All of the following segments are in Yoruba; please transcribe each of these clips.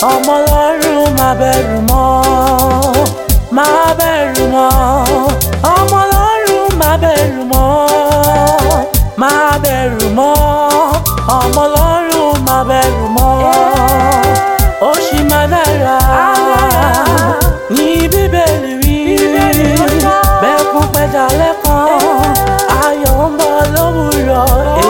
ọmọ Ọlọ́run má bẹ̀rù mọ́, má bẹ̀rù mọ́, ọmọ Ọlọ́run má bẹ̀rù mọ́, má bẹ̀rù mọ́, ọmọ Ọlọ́run má bẹ̀rù mọ́, ó ṣì máa dára ní Bíbélì wí, bẹ́kún pẹ́ dalẹ́ kan ayọ̀ ń bọ̀ lówùúrọ̀.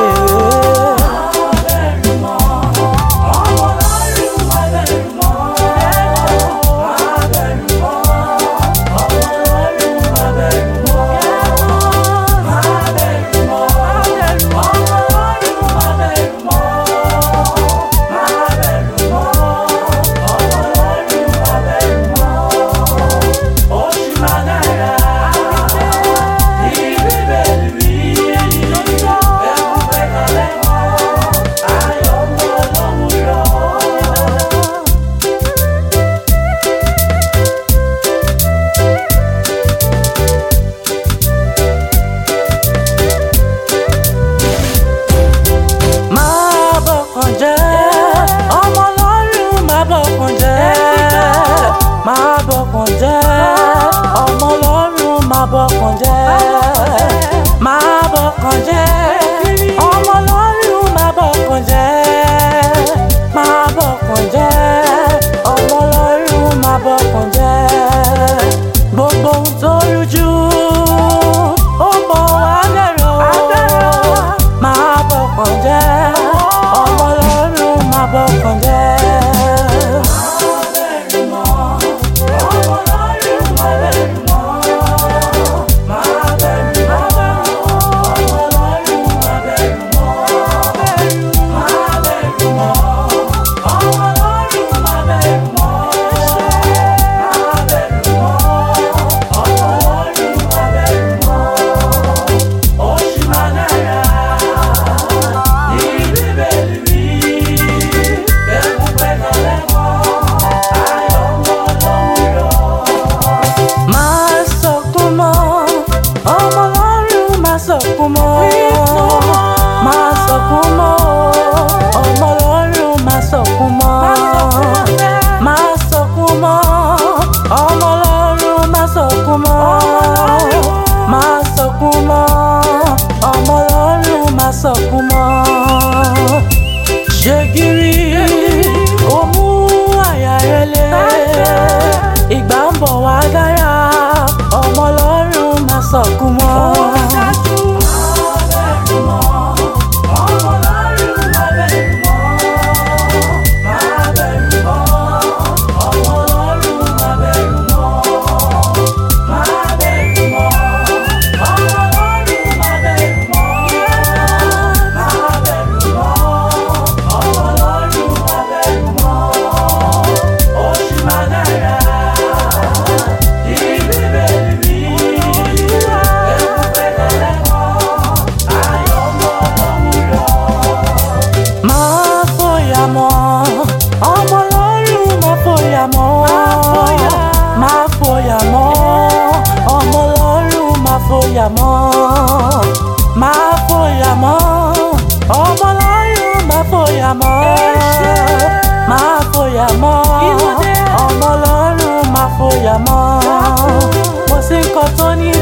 Mo sì ń kọ́ tó ní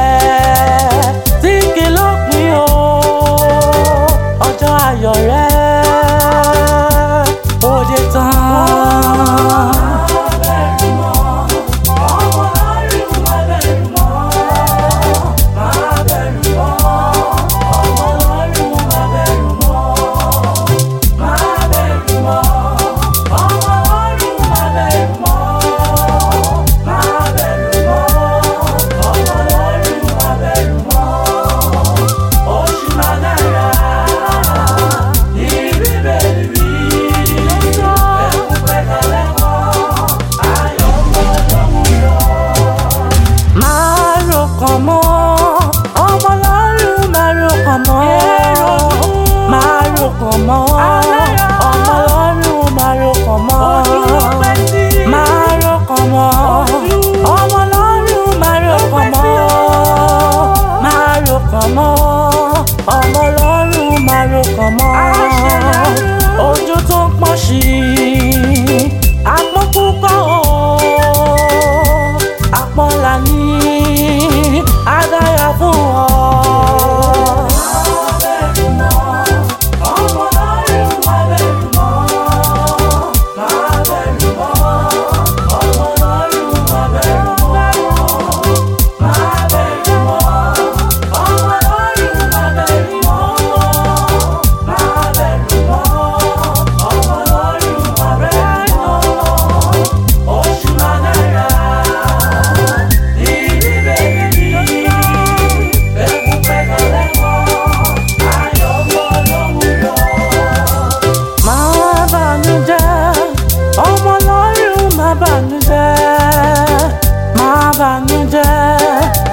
bẹ̀rẹ̀ tí kì í lópin o, ọjọ́ ayọ̀ rẹ̀ ó dé tán.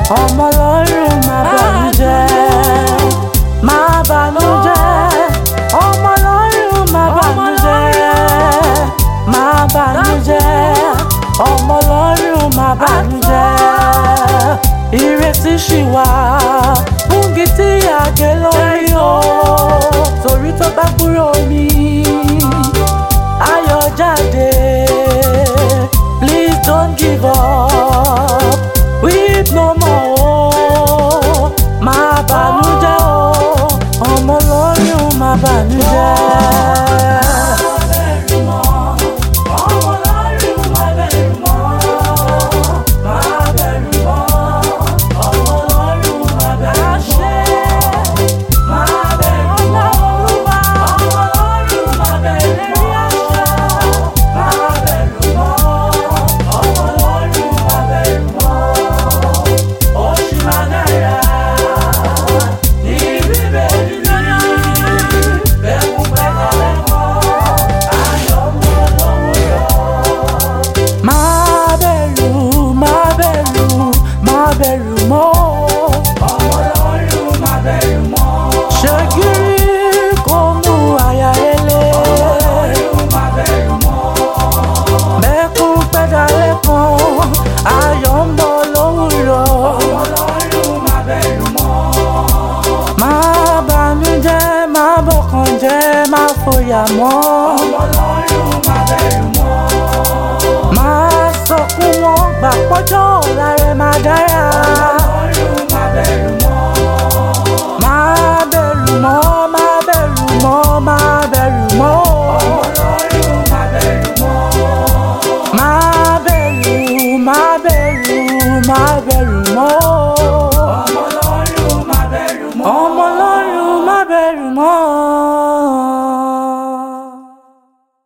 ọmọ Ọlọ́run má bànújẹ́, má bànújẹ́, ọmọ Ọlọ́run má bànújẹ́, má bànújẹ́, ọmọ Ọlọ́run má bànújẹ́. Ìrètí ṣì wà fún gidi àgé lórí o, torí tó bá kúrò ní ayọ̀ jáde. Please don't give up, weep no more. Má bànújẹ́ o, ọmọ Ọlọ́run má bànújẹ́. Má bànújẹ́, má bọkàn jẹ́, má fòyà mọ́.